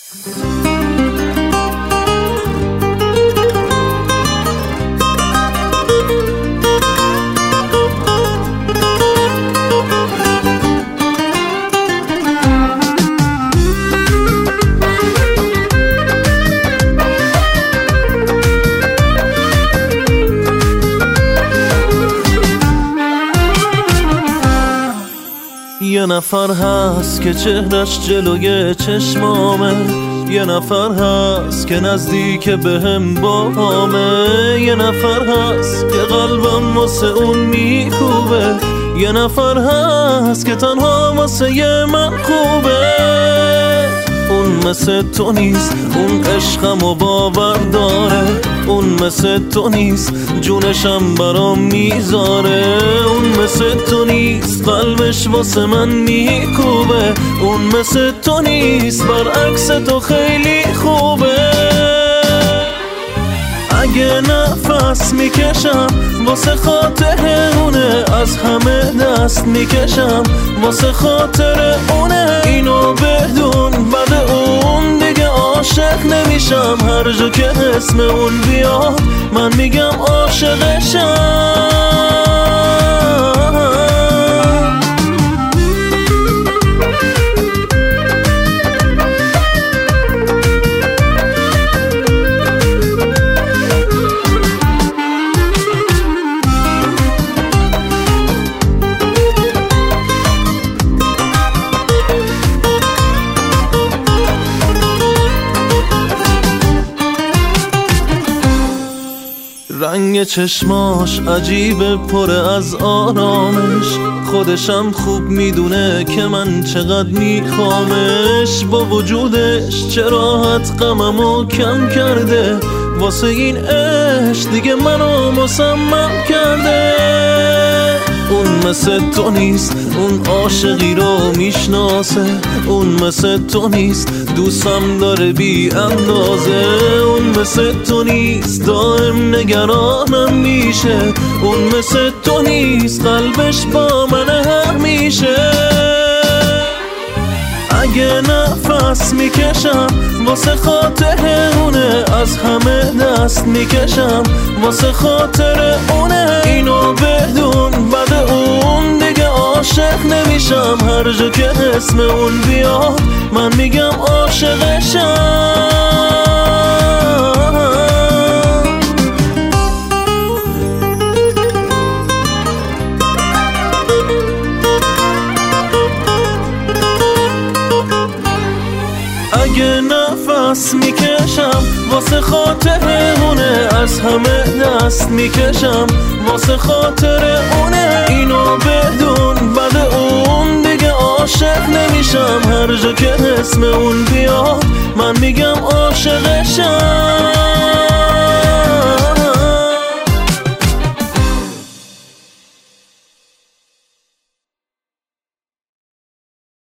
یه نفر هست که چهرش جلوی چشمامه، یه نفر هست که نزدیک بهم باهامه، یه نفر هست که قلبم واسه اون میکوبه، یه نفر هست که تنها واسه من خوبه. اون مثل تو نیست، اون عشقمو باور داره، اون مثل تو نیست، جونشم برام میذاره، اون مثل تو نیست، قلبش واسه من میکوبه، اون مثل تو نیست، برعکس تو خیلی خوبه. اگه نفس میکشم واسه خاطر اونه، از همه دست میکشم واسه خاطر اونه، اینو بدون بعد اون دیگه عاشق نمیشم، هر جا که اسم اون بیاد من میگم عاشقشم. رنگ چشماش عجیبه پر از آرامش، خودشم خوب میدونه که من چقدر میخوامش، با وجودش چه راحت غممو کم کرده، واسه این عشق دیگه منو مصمم کرده. اون مثل تو نیست، اون عاشقی رو میشناسه، اون مثل تو نیست، دوستم داره بی اندازه، اون مثل تو نیست، دائم نگرانم میشه، اون مثل تو نیست، قلبش با من همیشه. اگه نفس میکشم واسه خاطر اونه، از همه دست میکشم واسه خاطر اونه، اینو بدون بعد اون دیگه عاشق نمیشم، هر جا که اسم اون بیاد من میگم عاشقشم. اگه نفس میکشم واسه خاطر اونه، از همه دست میکشم واسه خاطر اونه، اینو بدون بعد اون دیگه عاشق نمیشم، هر جا که اسم اون بیاد من میگم عاشقشم.